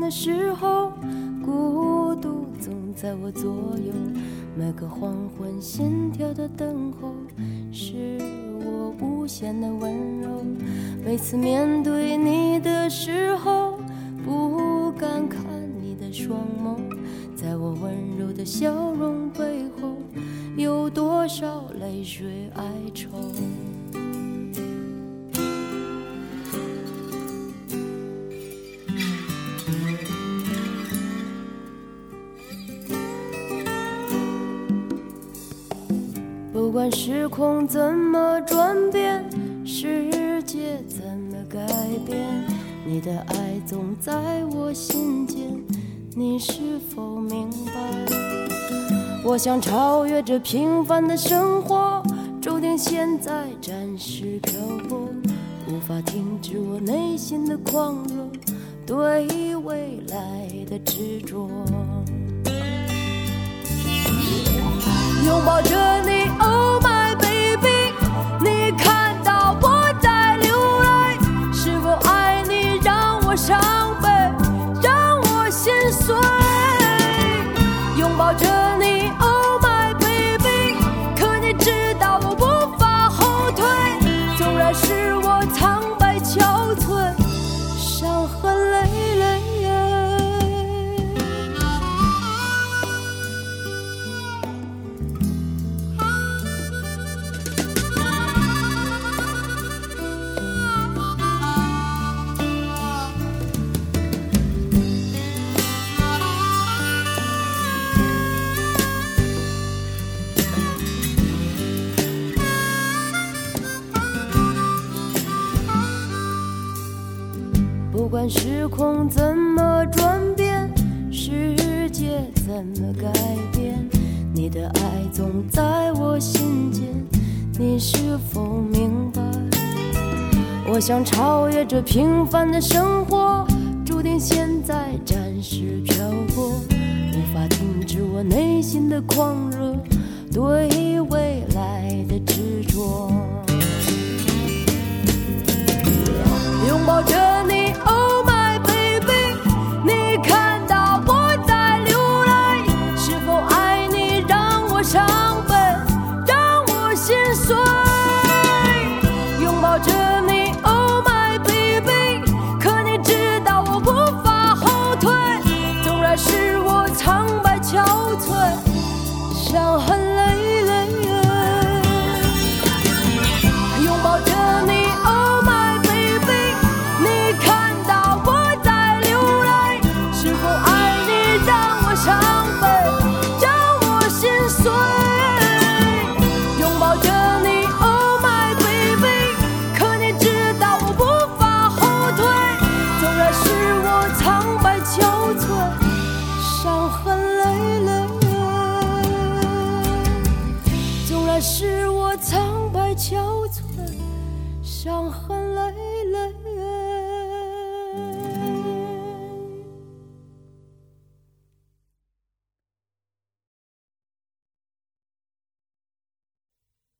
的时候，孤独总在我左右，每个黄昏心跳的等候，是我无限的温柔。每次面对你的时候，不敢看你的双眸，在我温柔的笑容背后，有多少泪水哀愁。不管时空怎么转变，世界怎么改变，你的爱总在我心间，你是否明白？我想超越这平凡的生活，注定现在暂时漂泊，无法停止我内心的狂热，对未来的执着。拥抱着你 Oh my baby， 你看到我在流泪，是否爱你让我伤悲，让我心碎。拥抱着你 Oh my baby， 可你知道我无法后退，纵然是我苍白憔悴，伤痕累累。不管时空怎么转变，世界怎么改变，你的爱总在我心间，你是否明白？我想超越这平凡的生活，注定现在暂时漂泊，无法停止我内心的狂热，对未来的执着。拥抱着你 Oh my baby， 你看到我在流泪，是否爱你让我伤悲，让我心碎。拥抱着你 Oh my baby， 可你知道我无法后退，纵然是我苍白憔悴，伤痕累累。拥抱着你 Oh my baby， 你看到我在流泪，是否爱你让我伤悲，让我心碎。拥抱着你 Oh my baby， 可你知道我无法后退，纵然是我苍白憔悴，伤痕累累。纵然是我苍白憔悴，伤痕累累。